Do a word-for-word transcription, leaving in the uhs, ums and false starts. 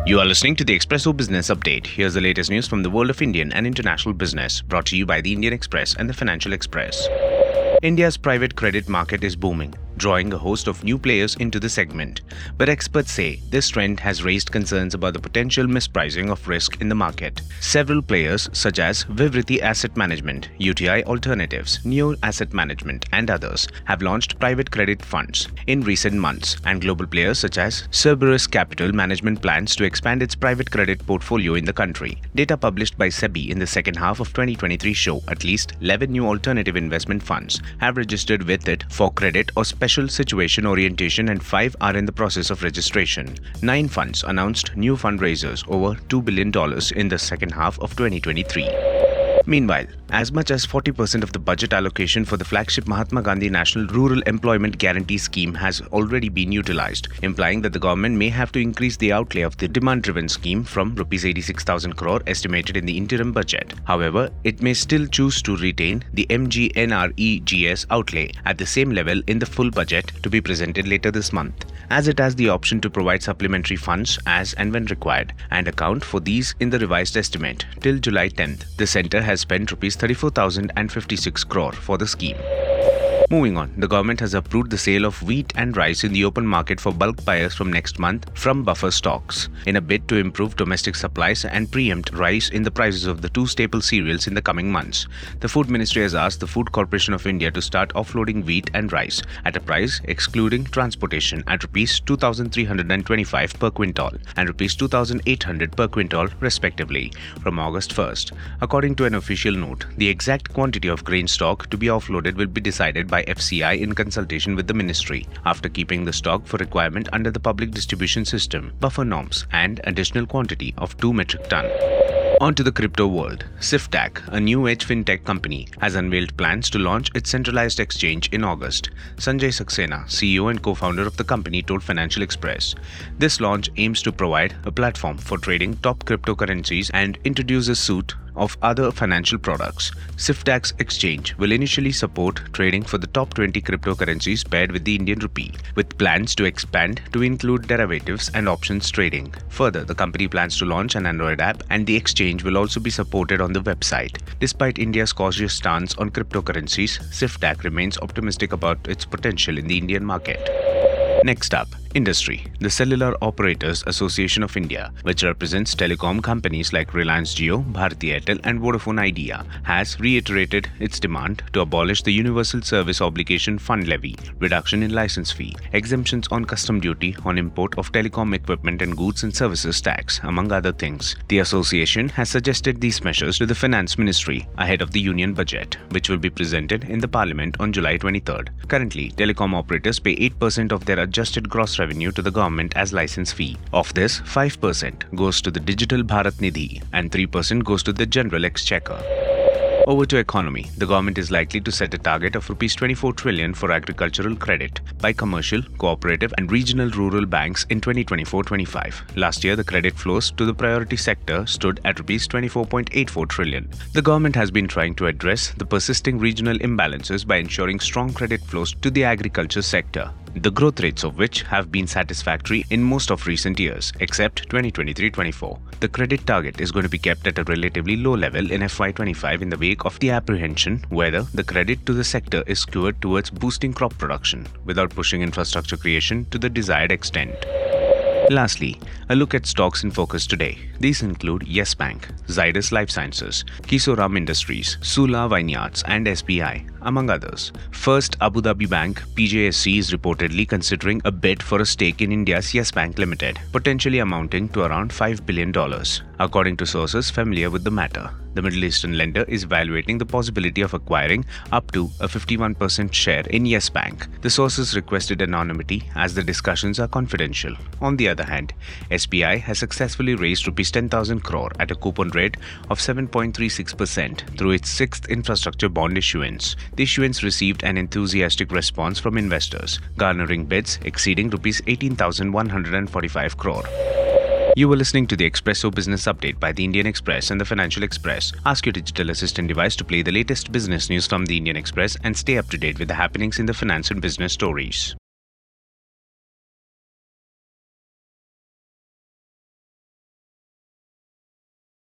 You are listening to the Expresso Business Update. Here's the latest news from the world of Indian and international business, brought to you by the Indian Express and the Financial Express. India's private credit market is booming, drawing a host of new players into the segment. But experts say this trend has raised concerns about the potential mispricing of risk in the market. Several players such as Vivriti Asset Management, U T I Alternatives, Neo Asset Management and others have launched private credit funds in recent months, and global players such as Cerberus Capital Management plans to expand its private credit portfolio in the country. Data published by SEBI in the second half of twenty twenty-three show at least eleven new alternative investment funds have registered with it for credit or special situation orientation, and five are in the process of registration. Nine funds announced new fundraisers over two billion dollars in the second half of twenty twenty-three. Meanwhile, as much as forty percent of the budget allocation for the flagship Mahatma Gandhi National Rural Employment Guarantee Scheme has already been utilized, implying that the government may have to increase the outlay of the demand-driven scheme from rupees eighty-six thousand crore estimated in the interim budget. However, it may still choose to retain the M G N R E G S outlay at the same level in the full budget to be presented later this month, as it has the option to provide supplementary funds as and when required and account for these in the revised estimate. Till July tenth, the centre has spent rupees thirty-four thousand fifty-six crore for the scheme. Moving on, the government has approved the sale of wheat and rice in the open market for bulk buyers from next month from buffer stocks, in a bid to improve domestic supplies and preempt rise in the prices of the two staple cereals in the coming months. The Food Ministry has asked the Food Corporation of India to start offloading wheat and rice at a price excluding transportation at rupees two thousand three hundred twenty-five per quintal and rupees two thousand eight hundred per quintal respectively from August first. According to an official note, the exact quantity of grain stock to be offloaded will be decided by F C I in consultation with the ministry, after keeping the stock for requirement under the public distribution system, buffer norms and additional quantity of two metric ton. On to the crypto world. Siftac, a new age fintech company, has unveiled plans to launch its centralized exchange in August. Sanjay Saxena, C E O and co-founder of the company, told Financial Express. This launch aims to provide a platform for trading top cryptocurrencies and introduce a suite of other financial products. Siftac's exchange will initially support trading for the top twenty cryptocurrencies paired with the Indian rupee, with plans to expand to include derivatives and options trading. Further, the company plans to launch an Android app, and the exchange will also be supported on the website. Despite India's cautious stance on cryptocurrencies, Siftac remains optimistic about its potential in the Indian market. Next up, industry. The Cellular Operators Association of India, which represents telecom companies like Reliance Jio, Bharti Airtel and Vodafone Idea, has reiterated its demand to abolish the Universal Service Obligation Fund levy, reduction in license fee, exemptions on custom duty on import of telecom equipment and goods and services tax, among other things. The association has suggested these measures to the Finance Ministry ahead of the Union Budget, which will be presented in the Parliament on July twenty-third. Currently, telecom operators pay eight percent of their adjusted gross revenue to the government as license fee. Of this, five percent goes to the Digital Bharat Nidhi and three percent goes to the General Exchequer. Over to economy. The government is likely to set a target of rupees twenty-four trillion for agricultural credit by commercial, cooperative and regional rural banks in twenty twenty-four twenty-five. Last year, the credit flows to the priority sector stood at rupees twenty-four point eight four trillion. The government has been trying to address the persisting regional imbalances by ensuring strong credit flows to the agriculture sector, the growth rates of which have been satisfactory in most of recent years, except twenty twenty-three twenty-four. The credit target is going to be kept at a relatively low level in F Y twenty-five in the wake of the apprehension whether the credit to the sector is skewed towards boosting crop production without pushing infrastructure creation to the desired extent. Lastly, a look at stocks in focus today. These include Yes Bank, Zydus Life Sciences, Kesoram Industries, Sula Vineyards and S B I, among others. First Abu Dhabi Bank, P J S C, is reportedly considering a bid for a stake in India's Yes Bank Limited, potentially amounting to around five billion dollars. According to sources familiar with the matter, the Middle Eastern lender is evaluating the possibility of acquiring up to a fifty-one percent share in Yes Bank. The sources requested anonymity as the discussions are confidential. On the other hand, S B I has successfully raised rupees ten thousand crore at a coupon rate of seven point three six percent through its sixth infrastructure bond issuance. The issuance received an enthusiastic response from investors, garnering bids exceeding rupees eighteen thousand one hundred forty-five crore. You were listening to the Expresso Business Update by the Indian Express and the Financial Express. Ask your digital assistant device to play the latest business news from the Indian Express and stay up to date with the happenings in the finance and business stories.